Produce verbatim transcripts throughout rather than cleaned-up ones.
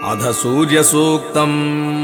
अध सूर्यसूक्तम्।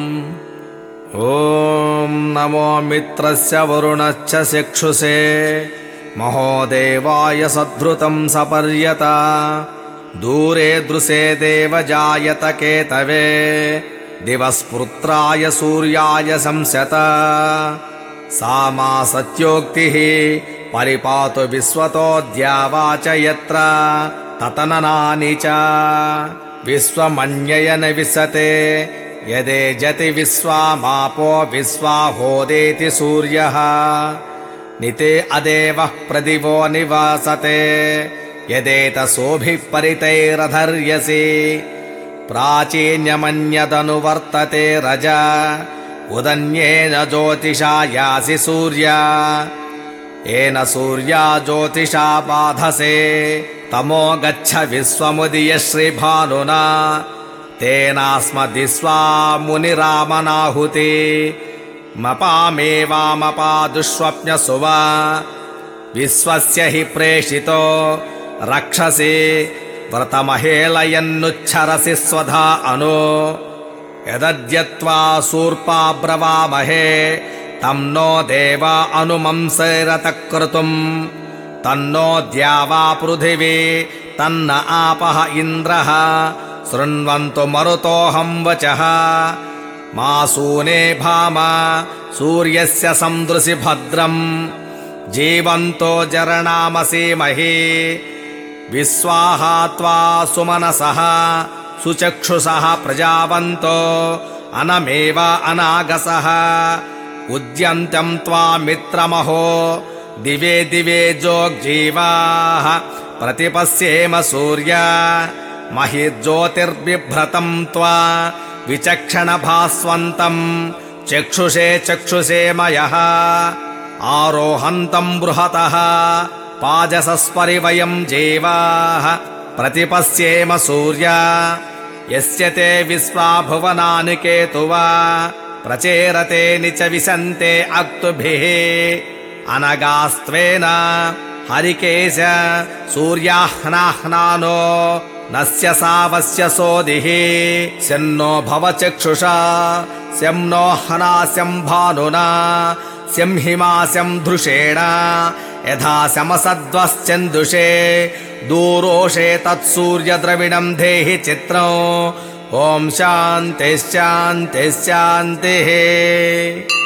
ॐ नमो मित्रस्य वरुणश्च चक्षुषे महोदेवाय सद्धृतं सपर्यता दूरे दृशे देव जायत केतवे दिवस्पुत्राय सूर्याय संस्यत सा मा सत्योक्तिः परिपातु विश्वतो द्यावा च यत्र ततननानि च विश्वमन्ययन विशते यदे जति विश्वामापो विश्वाहोदेति सूर्यः निते अदेवः प्रदिवो निवासते यदेतसोभिः परितैरधर्यसि प्राचीन्यमन्यदनुवर्तते रज उदन्येन ज्योतिषा यासि सूर्या येन सूर्या ज्योतिषा बाधसे तमो गच्छ विश्वमुदीय श्रीभानुना तेनास्मदिस्वा मुनिरामनाहुति मपामेवामपादुष्वप्न्यसुवा विश्वस्य हि प्रेषितो रक्षसि व्रतमहेलयन्नुच्छरसि स्वधा अनु यदद्यत्वा शूर्पा ब्रवामहे तं नो देवा अनुमंसैरतक्रतुम् तन्नो द्यावा पृथिवी तन्न आपः इन्द्रः शृण्वन्तु मरुतोऽहं वचः मासूने भाम सूर्यस्य सन्दृशि भद्रम् जीवन्तो जरणामसीमहि विश्वाहा त्वा सुमनसः सुचक्षुषः प्रजावन्तो अनमेव अनागसः उद्यन्तं त्वा मित्रमहो दिवे दिवे जोग्जीवाः प्रतिपश्येम सूर्य महिज्योतिर्बिभ्रतं त्वा विचक्षण भास्वन्तं चक्षुषे चक्षुषे मयः आरोहन्तं बृहतः पाजसस्परि वयं जीवाः प्रतिपश्येम सूर्य यस्य ते विश्वा भुवनानि केतुवा प्रचेरते निच विशन्ते अक्तुभिः अनगास्त्वेन हरिकेश सूर्याह्नाह्नानो नस्य सावस्य सोदिः स्यन्नो भव चक्षुषा स्यं नो हनास्यं भानुना स्यं हिमास्यं धृषेण यथा समसद्वश्चन्दुषे दूरोषे तत्सूर्यद्रविणं देहि चित्रम् ॐ शान्तिः शान्तिः शान्तिः।